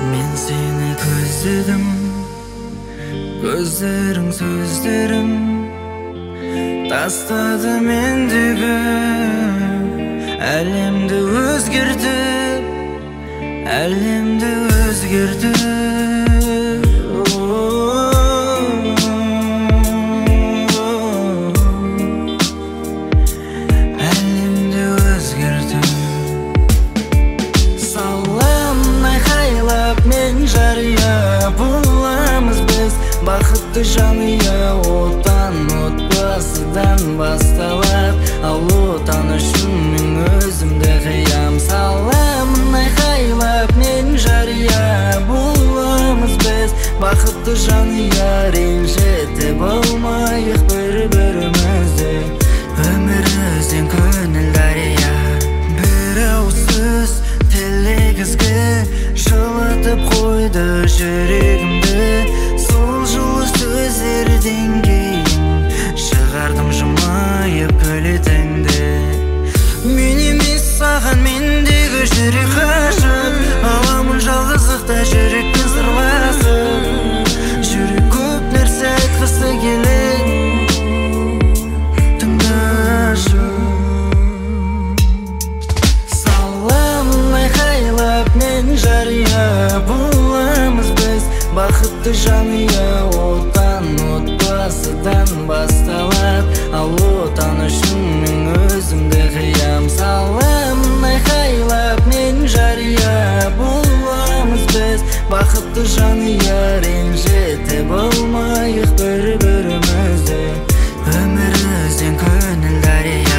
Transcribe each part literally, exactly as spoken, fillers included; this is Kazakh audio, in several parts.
Мен сені көздедім, көздерің сөздерім тастады мендегі әлемді өзгертіп, әлемді өзгертіп. Жария боламыз біз, бақытты жанұя. Отан отбасыдан басталады, ал отан үшін мен өзімді қиям. Саламын айқайлап мен жария боламыз біз, бақытты жанұя. Ренжітіп болмайық бір-бірімізді, өмір өзен көңіл дария. Бір ауыз сөз тілегізгі жылытып қойды жүрегімді. Сол жылы сөздерден кейін шығардым жымайып көлетіңді. Мен емес саған мендегі жүрек ғашық, аламын жалғыздықта жүрекпен сырласып. Жүрек көп нәрсе айтқысы келеді, тыңдашы. Саламын айқайлап мен жария боламыз біз, бақытты жанұя. Отан отбасыдан басталады, ал отан үшін мен өзімді қиям. Саламын айқайлап мен жария боламыз біз, бақытты жанұя. Ренжітіп болмайық бір-бірімізді, өмір өзен көңіл дария.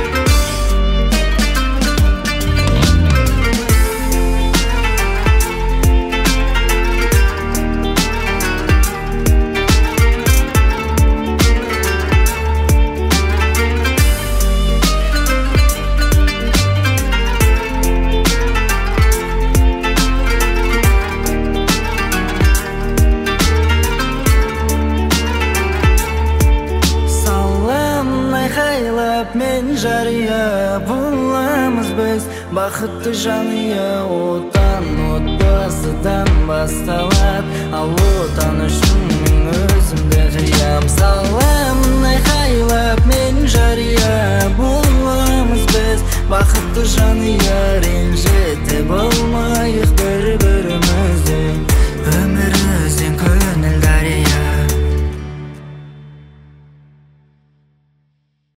Мен жария боламыз біз, бақытты жанұя. Отан отбасыдан басталады, ал отан үшін мен өзімді қиям. Саламын айқайлап мен жария боламыз біз, бақытты жанұя.